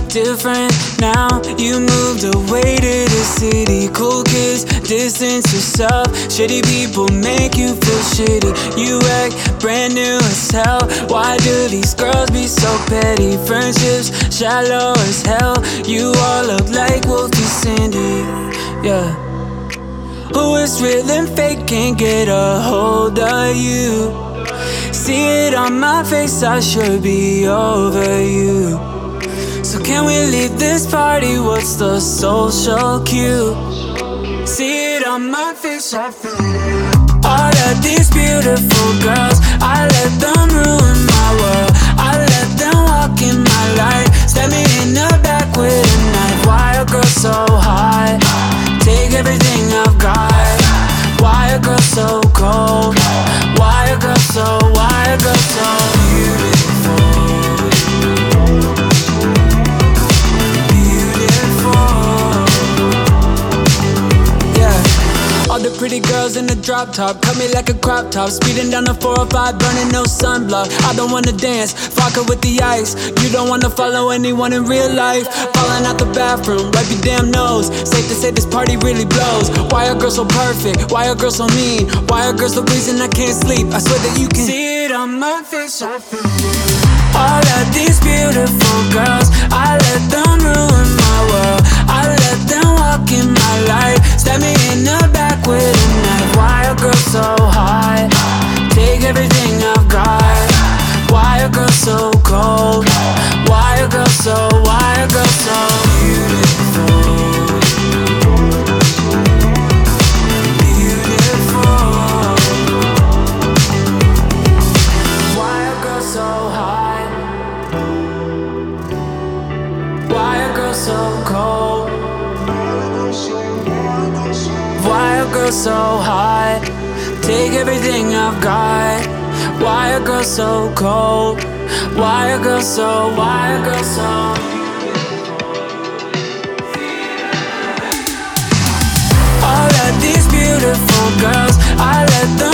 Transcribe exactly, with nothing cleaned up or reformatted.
different now. You moved away to the city. Cool kids, distance yourself. Shitty people make you feel shitty. You act brand new as hell. Why do these girls be so petty? Friendships shallow as hell. You all look like Wolfie Cindy. Yeah. Who is real and fake can't get a hold of you. See it on my face, I should be over you. So can we leave this party? What's the social cue? See it on my face, I feel it. All of these beautiful girls, I let them ruin my world. I let them walk in my life. Stab me in the back with a knife. Why a girl so high? Take everything I've got. Why a girl so cold? Why a girl so, why a girl so beautiful? All the pretty girls in the drop top cut me like a crop top. Speeding down the four oh five, burning no sunblock. I don't wanna dance, vodka with the ice. You don't wanna follow anyone in real life. Falling out the bathroom, wipe your damn nose. Safe to say this party really blows. Why are girls so perfect? Why are girls so mean? Why are girls the reason I can't sleep? I swear that you can see it on my face, I feel it. All of these beautiful girls, I let them ruin my world. I let them walk in my life. Stab me in the back with a knife. Why a girl so high? Take everything I've got. Why a girl so cold? Why a girl so, why a girl so beautiful? Beautiful. Why a girl so high? Why a girl so cold? Why a girl so high? Take everything I've got. Why a girl so cold? Why a girl so, why a girl so? All of these beautiful girls, I let them